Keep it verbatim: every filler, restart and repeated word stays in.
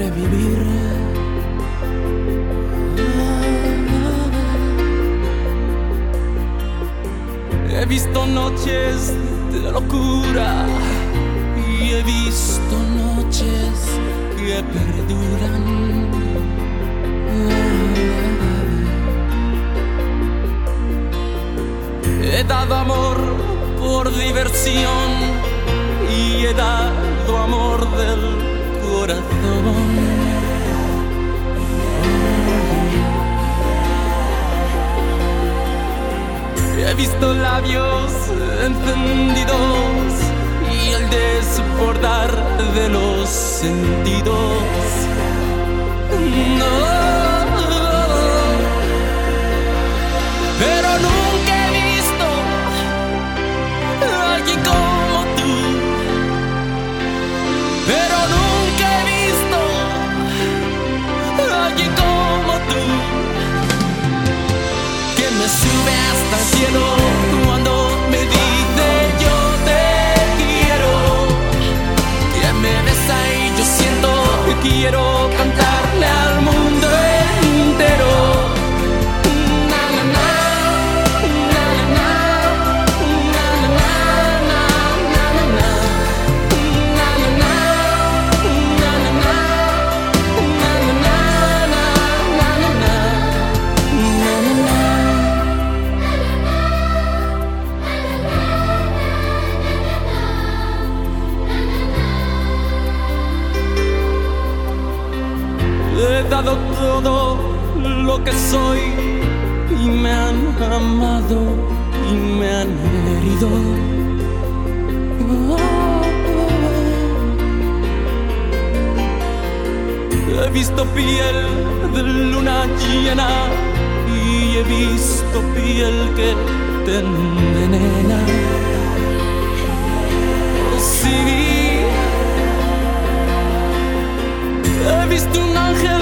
de vivir. He visto noches de locura y he visto noches que perduran. He dado amor por diversión y he dado amor del corazón. He visto labios encendidos y el desbordar de los sentidos. No, pero nunca he visto a alguien como tú. Pero nunca he visto a alguien como tú, que me sube hasta el cielo cuando me dice yo te quiero, que me besa y yo siento que quiero cantarle al mundo entero. Na, na, na, na, na, na, na, na, na, na, na, na, na, na, he dado todo lo que soy y me han amado y me han herido. He visto piel de luna llena y he visto piel que te envenena. Sí, he visto un ángel